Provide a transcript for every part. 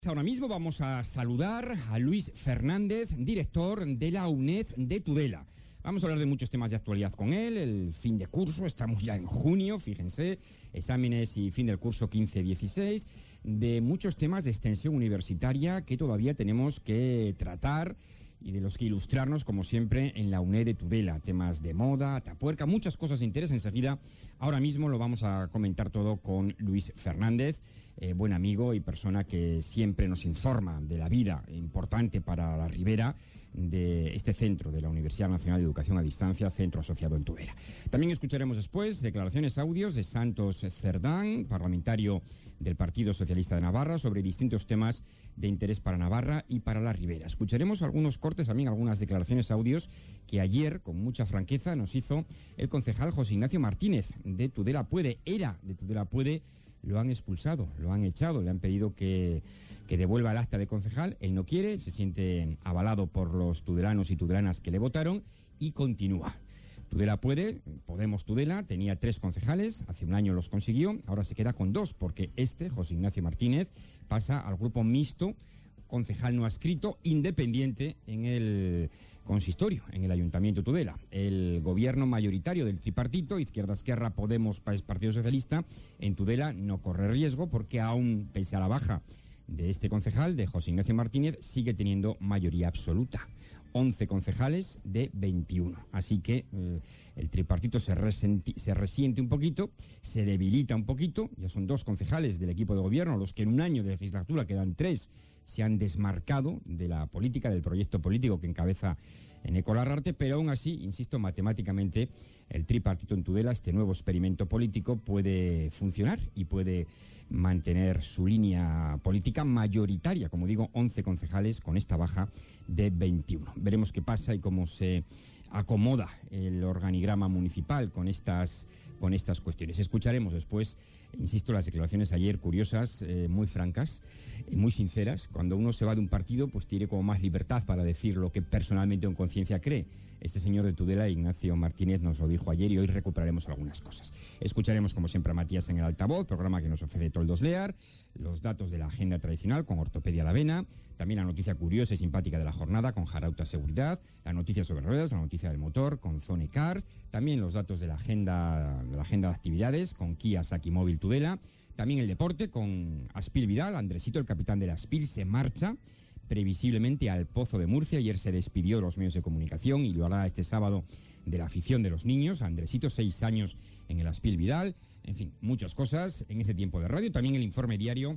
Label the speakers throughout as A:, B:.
A: Ahora mismo vamos a saludar a Luis Fernández, director de la UNED de Tudela. Vamos a hablar de muchos temas de actualidad con él, el fin de curso, estamos ya en junio, fíjense, exámenes y fin del curso 15-16, de muchos temas de extensión universitaria que todavía tenemos que tratar y de los que ilustrarnos, como siempre, en la UNED de Tudela. Temas de moda, Atapuerca, muchas cosas interesantes enseguida. Ahora mismo lo vamos a comentar todo con Luis Fernández, buen amigo y persona que siempre nos informa de la vida importante para la Ribera de este centro de la Universidad Nacional de Educación a Distancia, centro asociado en Tudela. También escucharemos después declaraciones audios de Santos Cerdán, parlamentario del Partido Socialista de Navarra, sobre distintos temas de interés para Navarra y para la Ribera. Escucharemos algunos cortes, también algunas declaraciones audios que ayer, con mucha franqueza, nos hizo el concejal José Ignacio Martínez de Tudela Puede, era de Tudela Puede. Lo han expulsado, lo han echado, le han pedido que devuelva el acta de concejal. Él no quiere, se siente avalado por los tudelanos y tudelanas que le votaron y continúa. Tudela Puede, Podemos Tudela, tenía 3 concejales, hace un año los consiguió, ahora se queda con 2 porque José Ignacio Martínez, pasa al grupo mixto, concejal no adscrito, independiente en el consistorio, en el Ayuntamiento de Tudela. El gobierno mayoritario del tripartito, Izquierda Esquerra, Podemos, Partido Socialista, en Tudela no corre riesgo porque aún, pese a la baja de este concejal, de José Ignacio Martínez, sigue teniendo mayoría absoluta. 11 concejales de 21. Así que el tripartito se resiente un poquito, se debilita un poquito. Ya son 2 concejales del equipo de gobierno, los que en un año de legislatura, quedan 3, se han desmarcado de la política, del proyecto político que encabeza Eneco Larrarte, pero aún así, insisto, matemáticamente el tripartito en Tudela, este nuevo experimento político, puede funcionar y puede mantener su línea política mayoritaria, como digo, 11 concejales con esta baja de 21. Veremos qué pasa y cómo se acomoda el organigrama municipal con estas cuestiones. Escucharemos después, insisto, las declaraciones ayer curiosas, muy francas, muy sinceras. Cuando uno se va de un partido, pues tiene como más libertad para decir lo que personalmente en conciencia cree. Este señor de Tudela, Ignacio Martínez, nos lo dijo ayer y hoy recuperaremos algunas cosas. Escucharemos, como siempre, a Matías en el altavoz, programa que nos ofrece Toldos Lear, los datos de la agenda tradicional con Ortopedia La Vena, también la noticia curiosa y simpática de la jornada con Jarauta Seguridad, la noticia sobre ruedas, la noticia del motor con Zone Car, también los datos de la agenda de actividades con Kia Saki Móvil Tudela, también el deporte con Aspil Vidal. Andresito, el capitán de la Aspil, se marcha previsiblemente al Pozo de Murcia. Ayer se despidió de los medios de comunicación y lo hará este sábado de la afición de los niños. Andresito, 6 años en el Aspil Vidal. En fin, muchas cosas en ese tiempo de radio. También el informe diario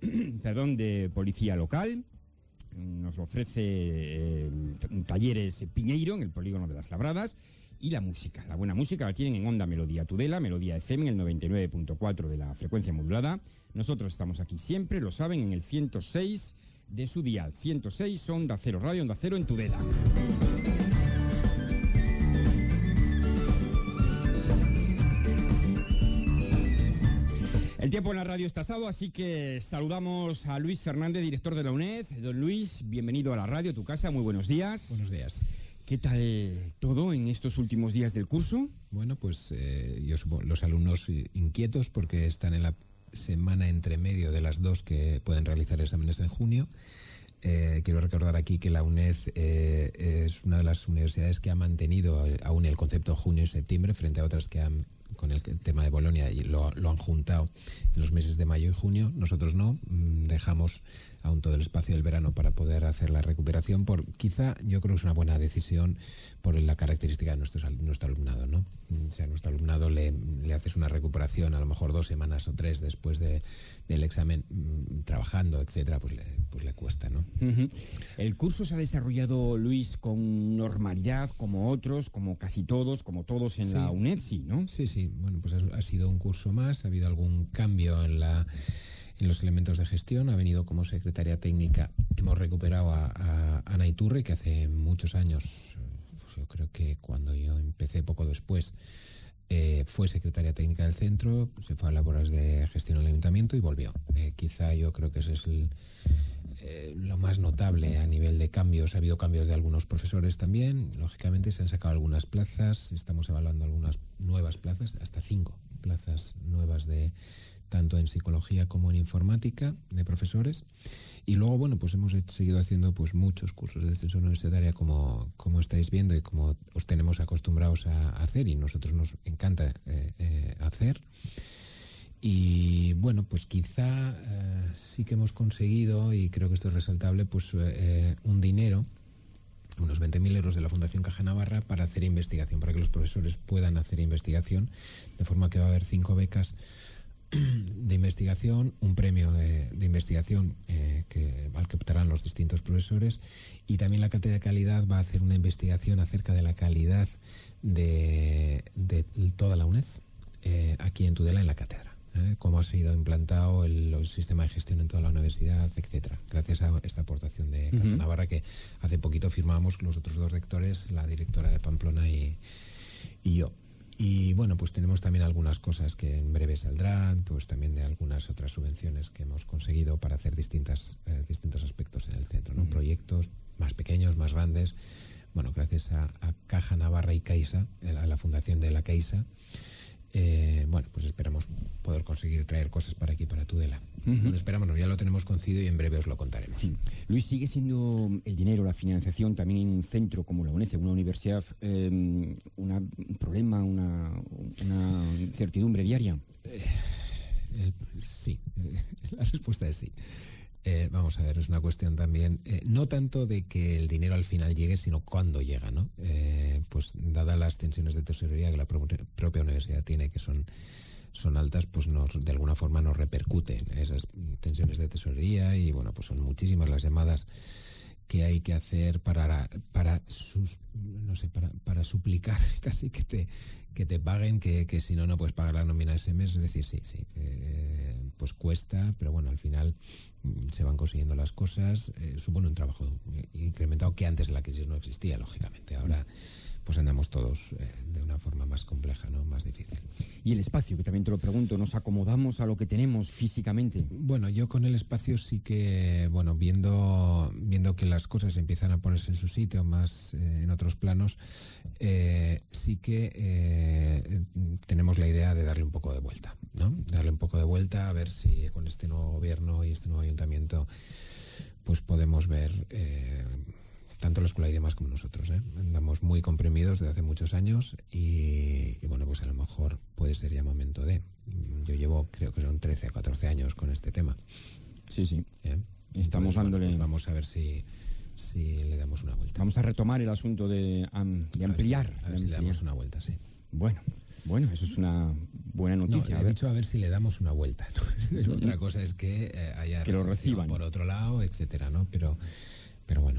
A: de Policía Local. Nos lo ofrece Talleres Piñeiro en el Polígono de las Labradas. Y la música, la buena música la tienen en Onda Melodía Tudela, Melodía FM, en el 99.4 de la frecuencia modulada. Nosotros estamos aquí siempre, lo saben, en el 106 de su dial. 106 Onda Cero Radio, Onda Cero en Tudela. El tiempo en la radio está asado, así que saludamos a Luis Fernández, director de la UNED. Don Luis, bienvenido a la radio, a tu casa, muy buenos días.
B: Buenos días.
A: ¿Qué tal todo en estos últimos días del curso?
B: Bueno, pues yo supongo los alumnos inquietos porque están en la semana entre medio de las 2 que pueden realizar exámenes en junio. Quiero recordar aquí que la UNED es una de las universidades que ha mantenido aún el concepto junio y septiembre frente a otras que han, con el tema de Bolonia, y lo han juntado en los meses de mayo y junio. Nosotros no, dejamos aún todo el espacio del verano para poder hacer la recuperación. Quizá yo creo que es una buena decisión por la característica de nuestro alumnado, ¿no? O sea, a nuestro alumnado le haces una recuperación a lo mejor 2 semanas o 3 después del examen, trabajando, etcétera, pues le cuesta, ¿no?
A: Uh-huh. El curso se ha desarrollado, Luis, con normalidad, como otros, como casi todos, como todos en la UNED, sí, ¿no?
B: Sí. Bueno, pues ha sido un curso más, ha habido algún cambio en los elementos de gestión. Ha venido como secretaria técnica, hemos recuperado a Ana Iturri, que hace muchos años, pues yo creo que cuando yo empecé poco después, fue secretaria técnica del centro, se fue a labores de gestión al ayuntamiento y volvió. Quizá yo creo que ese es lo más notable a nivel de cambios. Ha habido cambios de algunos profesores también. Lógicamente se han sacado algunas plazas, estamos evaluando algunas nuevas plazas, hasta 5 plazas nuevas de tanto en psicología como en informática de profesores. Y luego, bueno, pues hemos seguido haciendo pues muchos cursos de extensión universitaria como estáis viendo y como os tenemos acostumbrados a hacer, y nosotros nos encanta hacer. Y bueno, pues quizá sí que hemos conseguido, y creo que esto es resaltable, pues un dinero, unos 20.000 euros de la Fundación Caja Navarra para hacer investigación, para que los profesores puedan hacer investigación, de forma que va a haber 5 becas de investigación, un premio de investigación al que optarán los distintos profesores, y también la Cátedra de Calidad va a hacer una investigación acerca de la calidad de toda la UNED aquí en Tudela, en la cátedra. Cómo ha sido implantado el sistema de gestión en toda la universidad, etcétera, gracias a esta aportación de Caja Navarra, que hace poquito firmamos los otros 2 rectores, la directora de Pamplona y yo. Y bueno, pues tenemos también algunas cosas que en breve saldrán, pues también de algunas otras subvenciones que hemos conseguido para hacer distintos aspectos en el centro, ¿no? Proyectos más pequeños, más grandes. Bueno, gracias a Caja Navarra y Caixa, a la fundación de la Caixa, bueno, pues esperamos poder conseguir traer cosas para aquí, para Tudela. Bueno, esperamos, ya lo tenemos concedido y en breve os lo contaremos.
A: Luis, ¿sigue siendo el dinero, la financiación también en un centro como la UNED, una universidad, un problema, una incertidumbre diaria?
B: Sí, la respuesta es sí. Vamos a ver, es una cuestión también, no tanto de que el dinero al final llegue, sino cuándo llega, ¿no? Pues dadas las tensiones de tesorería que la propia universidad tiene, que son altas, pues de alguna forma nos repercuten esas tensiones de tesorería, y bueno, pues son muchísimas las llamadas que hay que hacer para suplicar casi que te paguen, que si no puedes pagar la nómina ese mes. Es decir, sí, pues cuesta, pero bueno, al final se van consiguiendo las cosas. Supone un trabajo incrementado que antes de la crisis no existía, lógicamente. Ahora pues andamos todos de una forma más compleja, ¿no? Más difícil.
A: Y el espacio, que también te lo pregunto, ¿nos acomodamos a lo que tenemos físicamente?
B: Bueno, yo con el espacio sí que, bueno, viendo que las cosas empiezan a ponerse en su sitio, más en otros planos, sí que tenemos la idea de darle un poco de vuelta, ¿no? Darle un poco de vuelta, a ver si con este nuevo gobierno y este nuevo ayuntamiento pues podemos ver tanto la Escuela de Idiomas como nosotros, andamos muy comprimidos desde hace muchos años y bueno, pues a lo mejor puede ser ya momento de... Yo llevo, creo que son 13 o 14 años con este tema.
A: Sí. Estamos dándole...
B: Pues vamos a ver si le damos una vuelta.
A: Vamos a retomar el asunto de ampliar.
B: A ver si le damos una vuelta, sí.
A: Bueno, eso es una buena noticia.
B: No, he dicho a ver si le damos una vuelta, ¿no? Otra cosa es que haya
A: que lo reciban
B: por otro lado, etcétera, ¿no? Pero bueno.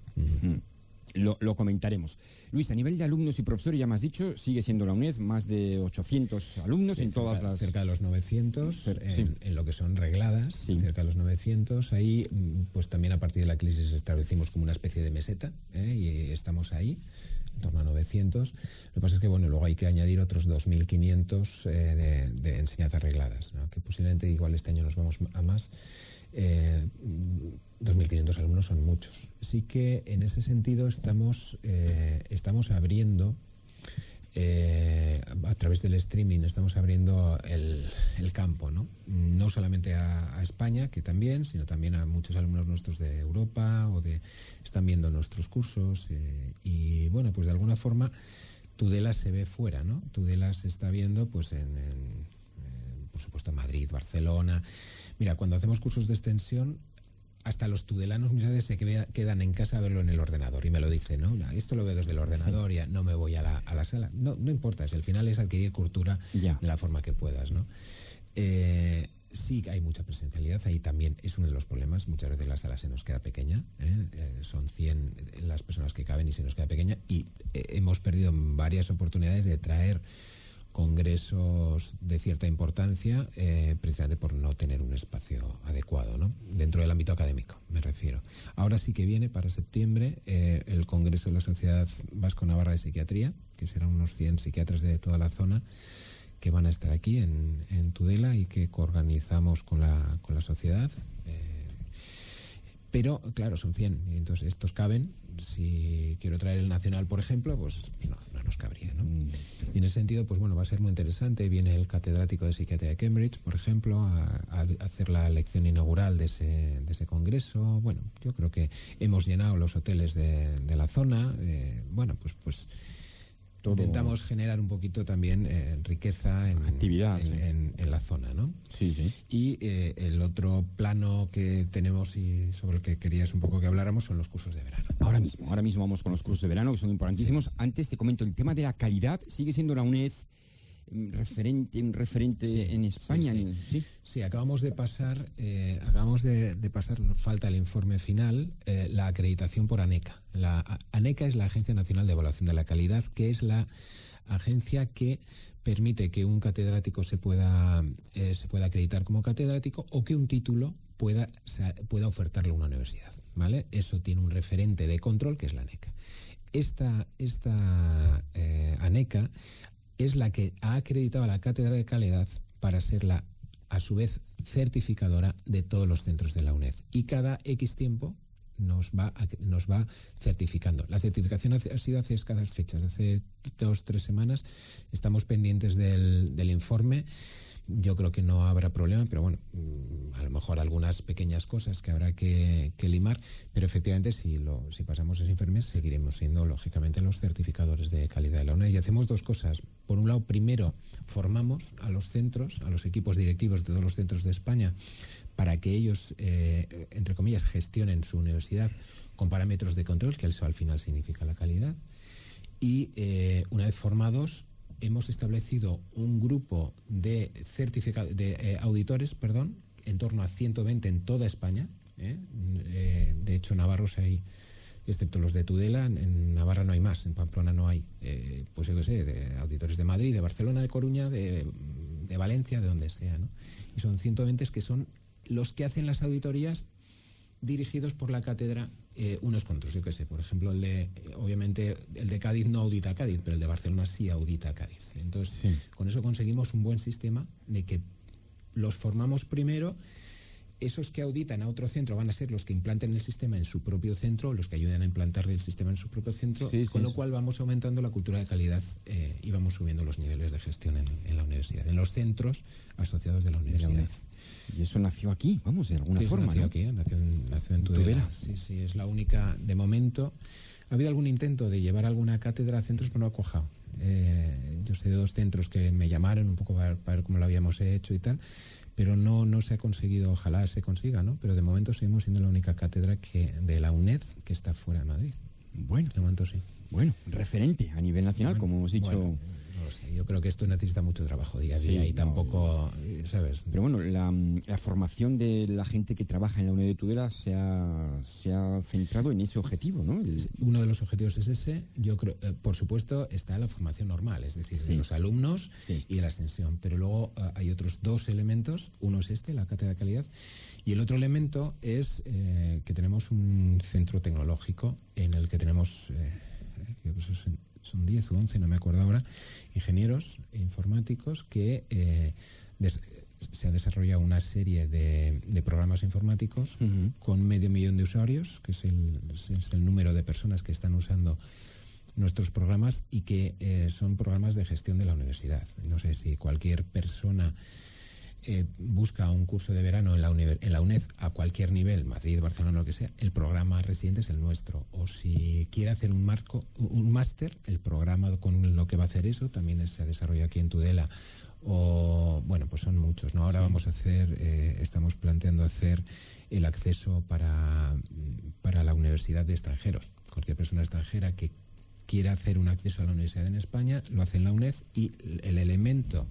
A: Lo comentaremos. Luis, a nivel de alumnos y profesores, ya me has dicho, sigue siendo la UNED, más de 800 alumnos, sí, en todas las...
B: Cerca de los 900, en lo que son regladas, sí. Cerca de los 900. Ahí, pues también a partir de la crisis establecimos como una especie de meseta, y estamos ahí, en torno a 900. Lo que pasa es que, bueno, luego hay que añadir otros 2.500 de enseñanzas regladas, ¿no? Que posiblemente igual este año nos vamos a más. 2.500 alumnos son muchos. Sí que en ese sentido estamos abriendo, a través del streaming, estamos abriendo el campo, ¿no? No solamente a España, que también, sino también a muchos alumnos nuestros de Europa están viendo nuestros cursos, y bueno, pues de alguna forma Tudela se ve fuera, ¿no? Tudela se está viendo pues por supuesto en Madrid, Barcelona. Mira, cuando hacemos cursos de extensión, hasta los tudelanos muchas veces se quedan en casa a verlo en el ordenador y me lo dicen, ¿no? Esto lo veo desde el ordenador, ya no me voy a la sala. No importa, al final es adquirir cultura de la forma que puedas, ¿no? Sí hay mucha presencialidad, ahí también es uno de los problemas. Muchas veces la sala se nos queda pequeña, son 100 las personas que caben y se nos queda pequeña, y hemos perdido varias oportunidades de traer congresos de cierta importancia, precisamente por no tener un espacio adecuado, ¿no? Dentro del ámbito académico, me refiero. Ahora sí que viene para septiembre el Congreso de la Sociedad Vasco-Navarra de Psiquiatría, que serán unos 100 psiquiatras de toda la zona que van a estar aquí en Tudela y que coorganizamos con la sociedad. Pero, claro, son 100, y entonces estos caben. Si quiero traer el nacional, por ejemplo, pues no nos cabría, ¿no? Y en ese sentido, pues bueno, va a ser muy interesante. Viene el catedrático de psiquiatría de Cambridge, por ejemplo, a hacer la lección inaugural de ese congreso. Bueno, yo creo que hemos llenado los hoteles de la zona. Bueno, pues todo. Intentamos generar un poquito también riqueza
A: actividad
B: en la zona, ¿no?
A: Sí.
B: Y el otro plano que tenemos y sobre el que querías un poco que habláramos son los cursos de verano.
A: Ahora mismo vamos con los cursos de verano, que son importantísimos. Sí. Antes te comento, el tema de la calidad sigue siendo la UNED un referente en España.
B: Sí, acabamos de pasar, nos falta el informe final, la acreditación por ANECA. La ANECA es la Agencia Nacional de Evaluación de la Calidad, que es la agencia que permite que un catedrático se pueda acreditar como catedrático o que un título pueda ofertarle a una universidad, ¿vale? Eso tiene un referente de control que es la ANECA. Esta ANECA es la que ha acreditado a la Cátedra de Calidad para ser a su vez, certificadora de todos los centros de la UNED. Y cada X tiempo nos va certificando. La certificación ha sido hace escasas fechas, hace 2-3 semanas. Estamos pendientes del informe. Yo creo que no habrá problema, pero bueno, a lo mejor algunas pequeñas cosas que habrá que limar, pero efectivamente si pasamos ese informe seguiremos siendo lógicamente los certificadores de calidad de la UNED. Y hacemos dos cosas. Por un lado, primero formamos a los centros, a los equipos directivos de todos los centros de España para que ellos, entre comillas, gestionen su universidad con parámetros de control, que eso al final significa la calidad. Y una vez formados, hemos establecido un grupo de auditores, en torno a 120 en toda España. De hecho, navarros hay, excepto los de Tudela, en Navarra no hay más, en Pamplona no hay. Pues yo qué sé, de auditores de Madrid, de Barcelona, de Coruña, de Valencia, de donde sea, ¿no? Y son 120 que son los que hacen las auditorías dirigidos por la cátedra unos con otros. Yo qué sé, por ejemplo, obviamente el de Cádiz no audita a Cádiz, pero el de Barcelona sí audita a Cádiz. Entonces, sí, con eso conseguimos un buen sistema de que los formamos primero. Esos que auditan a otro centro van a ser los que implanten el sistema en su propio centro, los que ayuden a implantar el sistema en su propio centro, con lo cual vamos aumentando la cultura de calidad y vamos subiendo los niveles de gestión en la universidad, en los centros asociados de la universidad.
A: Y eso nació aquí, vamos, de alguna forma,
B: nació
A: ¿no?
B: Aquí, nació en Tudela. Sí, es la única, de momento. Ha habido algún intento de llevar alguna cátedra a centros, pero no ha cuajado. Yo sé de 2 centros que me llamaron un poco para ver cómo lo habíamos hecho y tal, pero no se ha conseguido. Ojalá se consiga, ¿no? Pero de momento seguimos siendo la única cátedra de la UNED que está fuera de Madrid.
A: Bueno,
B: de momento sí.
A: Bueno, referente a nivel nacional, como hemos dicho.
B: Bueno, no lo sé. Yo creo que esto necesita mucho trabajo día a día y tampoco, ¿sabes?
A: Pero bueno, la formación de la gente que trabaja en la UNED de Tudela se ha centrado en ese objetivo, ¿no?
B: Uno de los objetivos es ese. Yo creo, por supuesto, está la formación normal, es decir, de los alumnos y de la extensión. Pero luego hay otros 2 elementos. Uno es la cátedra de calidad. Y el otro elemento es que tenemos un centro tecnológico en el que tenemos, son 10 o 11, no me acuerdo ahora, ingenieros informáticos que se ha desarrollado una serie de programas informáticos con 500.000 de usuarios, que es el número de personas que están usando nuestros programas y que son programas de gestión de la universidad. No sé si cualquier persona busca un curso de verano en la UNED a cualquier nivel, Madrid, Barcelona, lo que sea, el programa residente es el nuestro. O si quiere hacer un máster, el programa con lo que va a hacer eso también se ha desarrollado aquí en Tudela. O bueno, pues son muchos, ¿no? Ahora vamos a hacer, estamos planteando hacer el acceso para la universidad de extranjeros. Cualquier persona extranjera que quiera hacer un acceso a la universidad en España lo hace en la UNED, y el elemento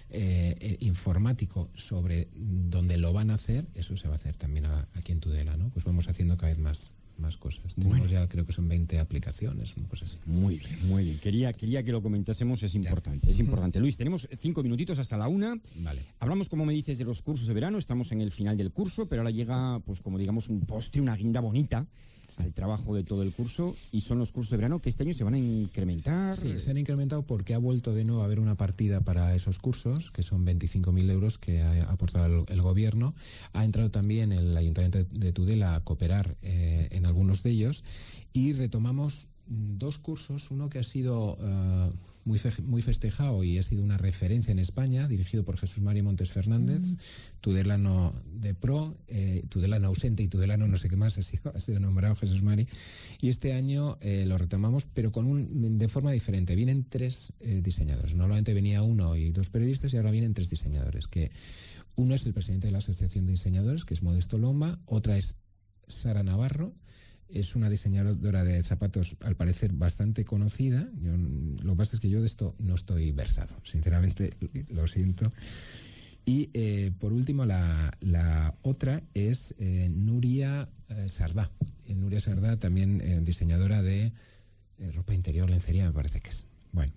B: informático sobre dónde lo van a hacer, eso se va a hacer también aquí en Tudela, ¿no? Pues vamos haciendo cada vez más cosas. Tenemos ya, creo que son 20 aplicaciones, una cosa así.
A: Muy bien, muy bien. Quería que lo comentásemos, es importante, es importante. Luis, tenemos 5 minutitos hasta la 1.
B: Vale.
A: Hablamos, como me dices, de los cursos de verano, estamos en el final del curso, pero ahora llega, pues como digamos, un postre, una guinda bonita al trabajo de todo el curso, y son los cursos de verano que este año se van a incrementar.
B: Sí, se han incrementado porque ha vuelto de nuevo a haber una partida para esos cursos, que son 25.000 euros que ha aportado el gobierno. Ha entrado también el Ayuntamiento de Tudela a cooperar en algunos de ellos, y retomamos 2 cursos, uno que ha sido muy festejado y ha sido una referencia en España, dirigido por Jesús Mari Montes Fernández, tudelano de pro, tudelano ausente y tudelano no sé qué más, ha sido nombrado Jesús Mari, y este año lo retomamos, pero de forma diferente. Vienen 3 diseñadores, normalmente venía 1 y 2 periodistas, y ahora vienen 3 diseñadores, que uno es el presidente de la Asociación de Diseñadores, que es Modesto Lomba, otra es Sara Navarro. Es una diseñadora de zapatos, al parecer, bastante conocida. Lo que pasa es que yo de esto no estoy versado, sinceramente, lo siento. Y por último, la otra es Nuria Sardá. Nuria Sardá, también diseñadora de ropa interior, lencería, me parece que es. Bueno,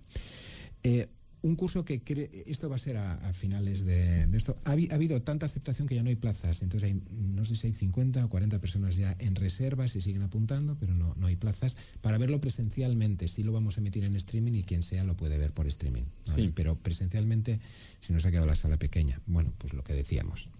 B: un curso que esto va a ser a finales de esto. Ha habido tanta aceptación que ya no hay plazas. Entonces no sé si hay 50 o 40 personas ya en reservas y siguen apuntando, pero no hay plazas. Para verlo presencialmente, sí lo vamos a emitir en streaming, y quien sea lo puede ver por streaming, ¿vale? Sí. Pero presencialmente, si nos ha quedado la sala pequeña, bueno, pues lo que decíamos.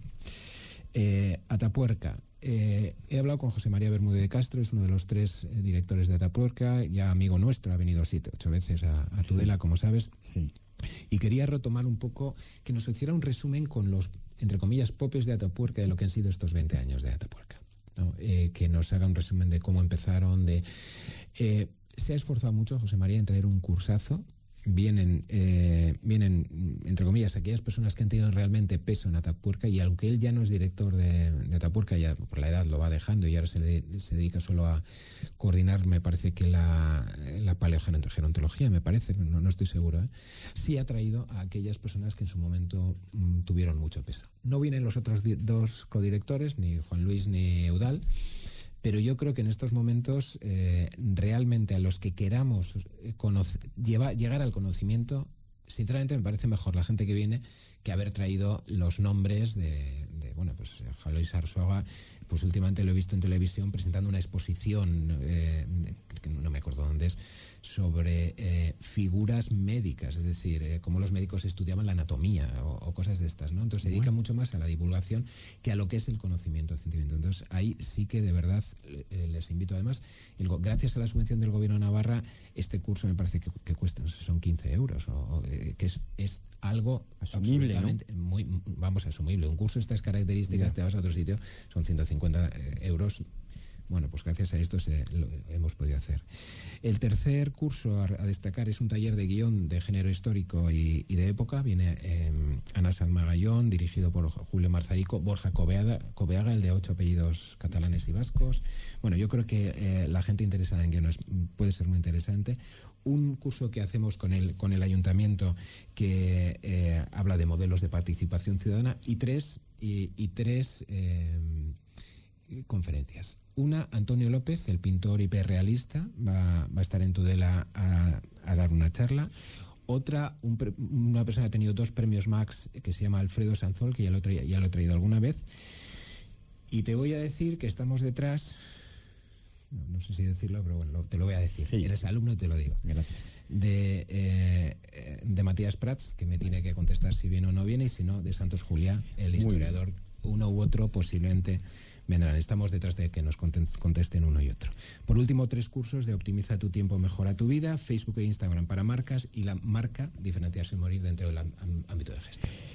B: Atapuerca. He hablado con José María Bermúdez de Castro, es uno de los 3 directores de Atapuerca, ya amigo nuestro, ha venido 7 u 8 veces a Tudela, como sabes.
A: Sí.
B: Y quería retomar un poco, que nos hiciera un resumen con los, entre comillas, popes de Atapuerca, de lo que han sido estos 20 años de Atapuerca, ¿no? Que nos haga un resumen de cómo empezaron. Se ha esforzado mucho José María en traer un cursazo. Vienen, entre comillas, aquellas personas que han tenido realmente peso en Atapuerca, y aunque él ya no es director de Atapuerca, ya por la edad lo va dejando y ahora se dedica solo a coordinar, me parece que la paleogerontología, me parece, no estoy seguro, sí ha traído a aquellas personas que en su momento tuvieron mucho peso. No vienen los otros 2 codirectores, ni Juan Luis ni Eudal, pero yo creo que en estos momentos realmente a los que queramos llegar al conocimiento, sinceramente me parece mejor la gente que viene que haber traído los nombres de bueno, pues Juan Luis Arzuaga, pues últimamente lo he visto en televisión presentando una exposición, que no me acuerdo dónde es, sobre figuras médicas, es decir, cómo los médicos estudiaban la anatomía o cosas de estas, ¿no? Entonces se dedica mucho más a la divulgación que a lo que es el conocimiento científico. Entonces ahí sí que de verdad les invito. Además, gracias a la subvención del Gobierno de Navarra, este curso me parece que cuesta, no sé, son 15 euros, que es algo
A: asumible,
B: absolutamente, ¿no? Vamos, asumible. Un curso de estas características, te vas a otro sitio, son 150 euros. Bueno, pues gracias a esto lo hemos podido hacer. El tercer curso a destacar es un taller de guión de género histórico y de época. Viene Ana Sanz Magallón, dirigido por Julio Marzarico, Borja Cobeaga, el de 8 apellidos catalanes y vascos. Bueno, yo creo que la gente interesada en guiones puede ser muy interesante. Un curso que hacemos con el ayuntamiento que habla de modelos de participación ciudadana, y tres conferencias. Una, Antonio López, el pintor hiperrealista, va a estar en Tudela a dar una charla. Otra, una persona que ha tenido 2 premios Max, que se llama Alfredo Sanzol, que ya lo he traído alguna vez. Y te voy a decir que estamos detrás, no sé si decirlo, pero bueno, te lo voy a decir.
A: Sí,
B: eres alumno, te lo digo.
A: Gracias.
B: De Matías Prats, que me tiene que contestar si viene o no viene, y si no, de Santos Juliá, el historiador. Uno u otro posiblemente vendrán. Estamos detrás de que nos contesten uno y otro. Por último, 3 cursos de Optimiza tu tiempo, mejora tu vida, Facebook e Instagram para marcas, y la marca Diferenciarse y morir dentro del ámbito de gestión.